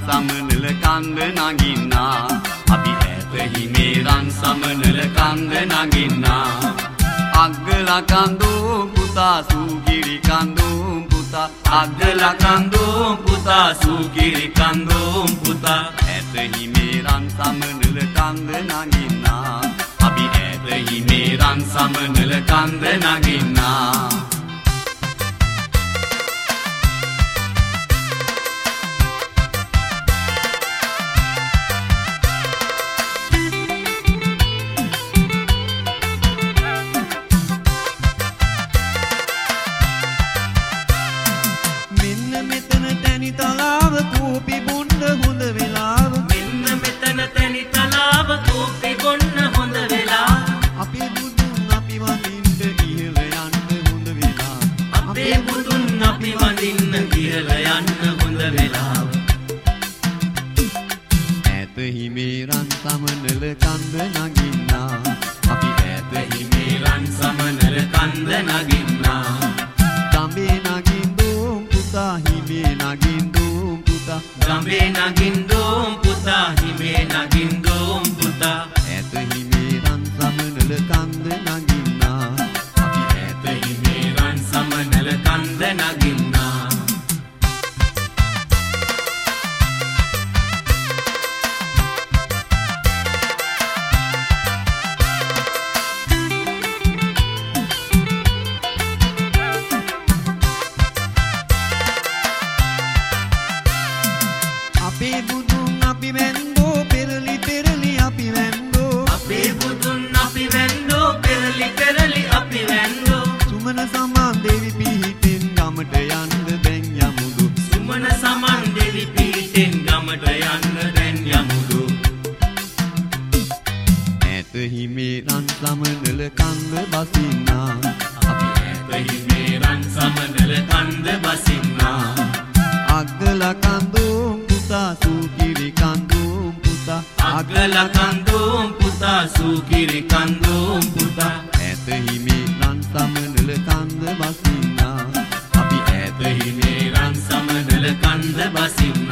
සමනල කන්ද නගින්නා අපි ඈත හිමේරන් සමනල කන්ද නගින්නා අග්ගල කන්දෝ පුතා සූගිරි කන්දෝ පුතා අග්ගල කන්දෝ පුතා සූගිරි කන්දෝ පුතා ඈත හිමේරන් සමනල කන්ද නගින්නා අපි ඈත හිමේරන් සමනල කන්ද නගින්නා හිමේරන් සමනල කන්ද නගින්නා අපි ඈත හිමේරන් සමනල කන්ද නගින්නා ගඹේ නගින්දෝ පුතා හිමේ නගින්දෝ පුතා ගඹේ නගින්දෝ පුතා හිමේ නගින්දෝ පුතා ඈත හිමේරන් සමනල කන්ද නගින්නා අපි ඈත හිමේරන් සමනල කන්ද නගින්නා අපේ බුදුන් අපි වැන්දෝ පෙරලි පෙරලි අපි වැන්දෝ අපේ බුදුන් අපි වැන්දෝ පෙරලි පෙරලි අපි වැන්දෝ සුමන සමන් දෙවි පිහිටෙන් ගමට යන්න දැන් යමුදු සුමන සමන් දෙවි පිහිටෙන් ගමට යන්න දැන් යමුදු ඈත හිමේරන් සමනල කන්ද බසින්නා අපි ඈත හිමේරන් සමනල කන්ද බසින්නා අග්ගල කන්දෝ පුතා සූකිරි කන්දෝ පුතා අග්ගල කන්දෝ පුතා සූකිරි කන්දෝ පුතා ඈත හිමේරන් සමනල කන්ද බසින්නා අපි ඈත හිමේරන් සමනල කන්ද බසින්නා